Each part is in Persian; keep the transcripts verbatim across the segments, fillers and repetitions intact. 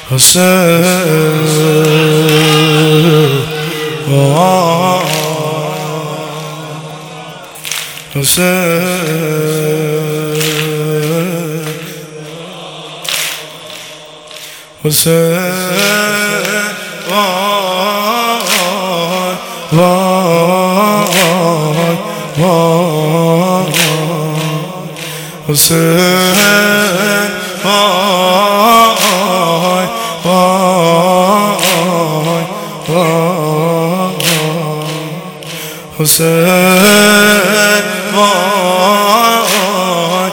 حسین وای حسین حسین وای وای وای حسین وای وای وای حسین وای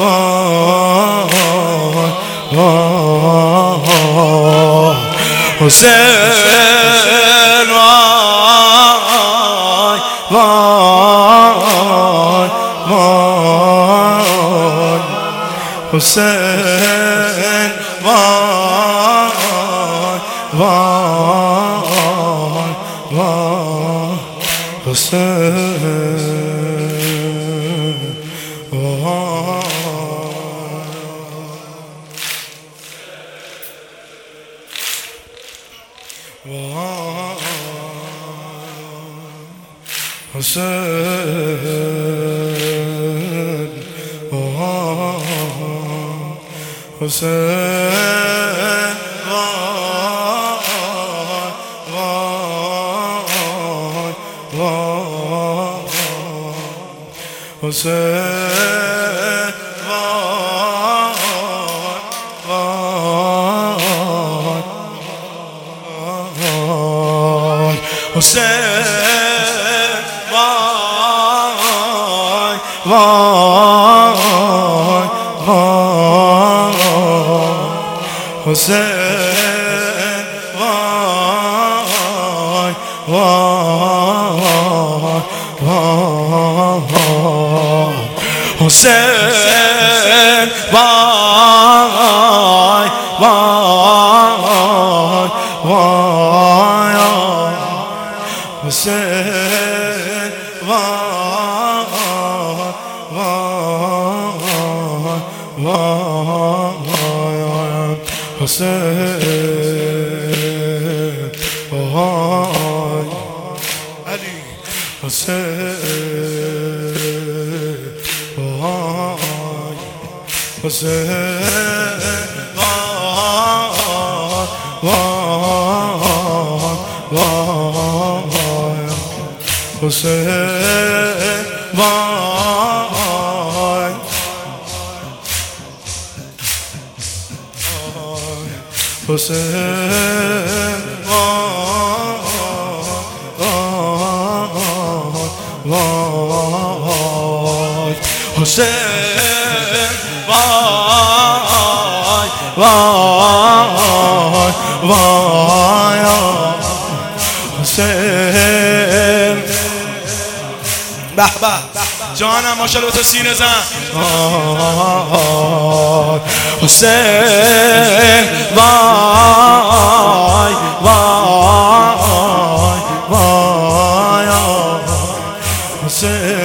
وای وای حسین وای وای وای حسین وای وای وای حسین وای حسین حسین حسین حسین وای وای وای حسین وای وای وای حسین وای وای وای حسین وای وای وای حسین وای علی حسین وای حسین وای وای وای حسین وای حسین وای وای حسین وای وای وای حسین به به جانم ماشاءالله تو سینه زن حسین وای وای وای حسین